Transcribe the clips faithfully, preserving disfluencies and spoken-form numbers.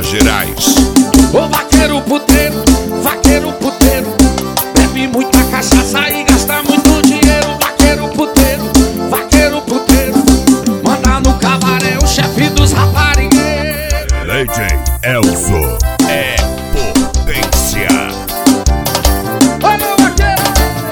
Minas Gerais. Ô vaqueiro puteiro, vaqueiro puteiro, bebe muita cachaça e gasta muito dinheiro. Vaqueiro puteiro, vaqueiro puteiro, manda no cabaré o chefe dos raparigueiros. D J Elzo é potência. Olha o vaqueiro!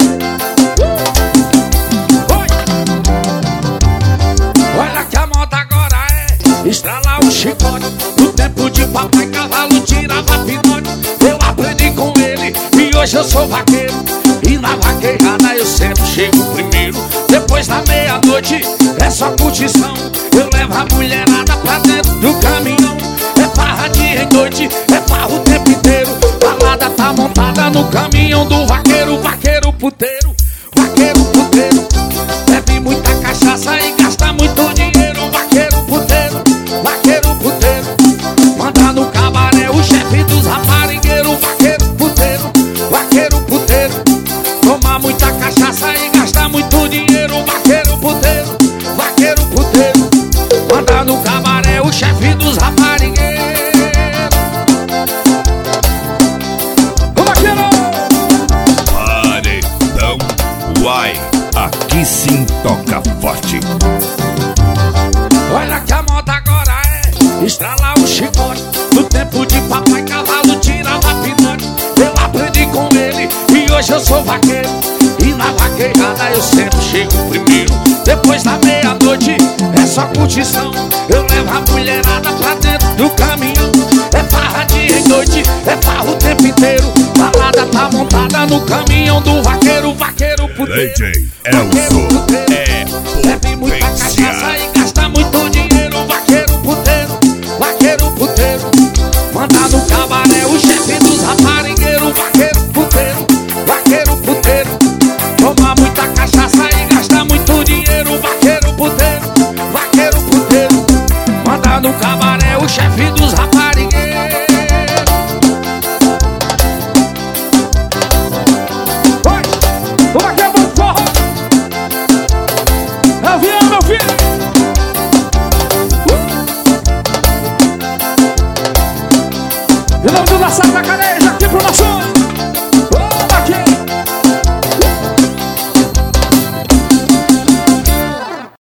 Uh! Olha que a moda agora é estralar o chicote. No tempo de papai cavalo tirava pinote. Eu aprendi com ele e hoje eu sou vaqueiro. E na vaqueirada eu sempre chego primeiro. Depois da meia-noite é só curtição. Eu levo a mulherada pra dentro do caminhão. É farra dia e noite, é farra o tempo inteiro. Balada tá montada no caminhão do vaqueiro. Vaqueiro puteiro, vaqueiro puteiro, bebe muita cachaça e gasta muito dinheiro. Vaqueiro puteiro, vaqueiro puteiro, manda no cabaré o chefe dos raparigueiros. Vaqueiro puteiro, vaqueiro puteiro, toma muita cachaça e gasta muito dinheiro. Vaqueiro puteiro, vaqueiro puteiro, manda no cabaré o chefe dos raparigueiros. O vaqueiro! Paredão Uai, aqui sim toca forte. Olha que a moda agora é estralar o chicote. No tempo de papai cavalo tirava pinote. Eu aprendi com ele e hoje eu sou vaqueiro. E na vaqueirada eu sempre chego primeiro. Depois da meia-noite é só curtição. Eu levo a mulherada pra dentro do caminhão. É farra dia e noite, é farra o tempo inteiro. Balada tá montada no caminhão do vaqueiro. Vaqueiro puteiro, D J vaqueiro Elzo puteiro, é bebe muita cachaça potência. e